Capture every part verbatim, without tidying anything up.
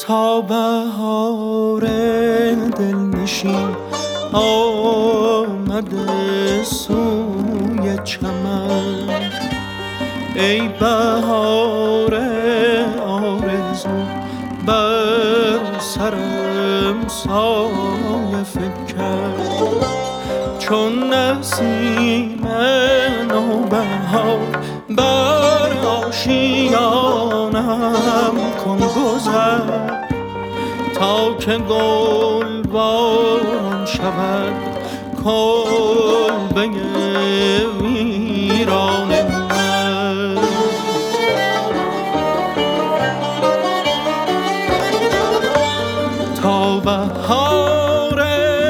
تا بهار دلنشین آمده سوی چمن. ای بهار آرزو بر سرم سایه فکن، چون نسیم نوبهار بر آشیانم کن گذر، تا که گل باران شود کلبه ویران من. تا بهار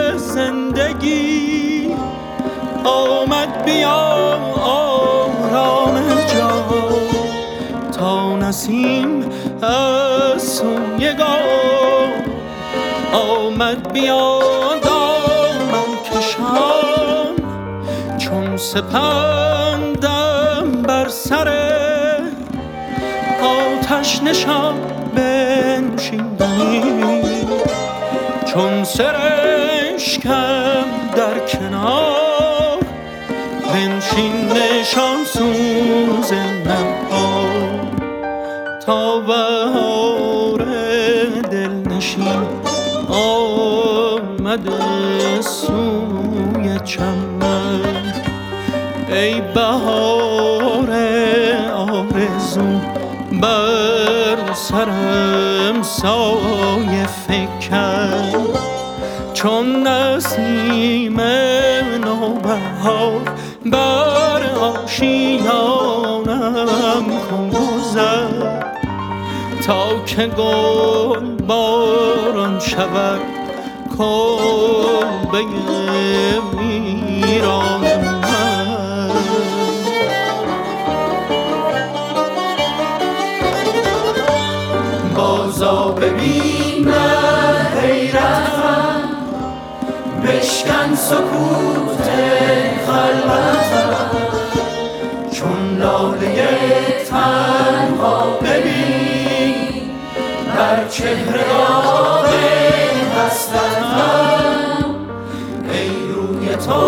زندگی آمد بیا آرام جان، تا نسیم از سوی گام آمد بیا دامن کشان، چون سپندم بر سر آتش نشان بنشیندنی، چون سرشکم در کنار بنشین نشان سوز نها. تا بهار دلنشین آمده سوی چمن. ای بهار آرزو بر سرم سایه فکن، چون نسیم نوبهار بر آشیانم کن گذر، تا که گل باران شود کلبه ویران من. بازا ببین نه حیرتم، بشکن سکوت خلوتم، چون لاله تنها ببین بر چهره داغ حسرتم. ای روی تو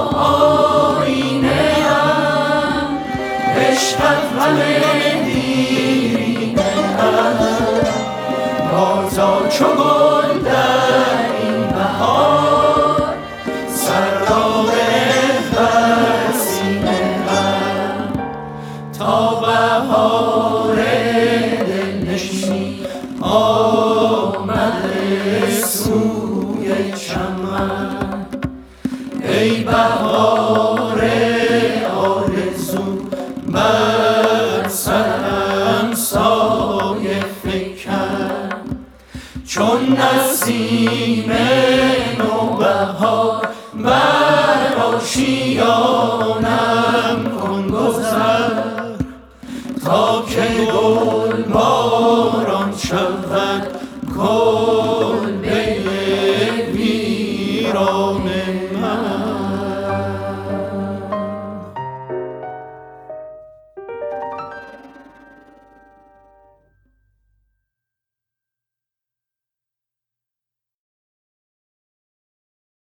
آینه ام، عشقت همه دیرینه ام، بازا چو گل در این بهار سراب بر سینه ام. تا بهار دلنشین آمده سوی چمن. ای بهار آرزو بر سرم سایه فکن، چون نسیم نوبهار بر آشیانم کن گذر، تا که گل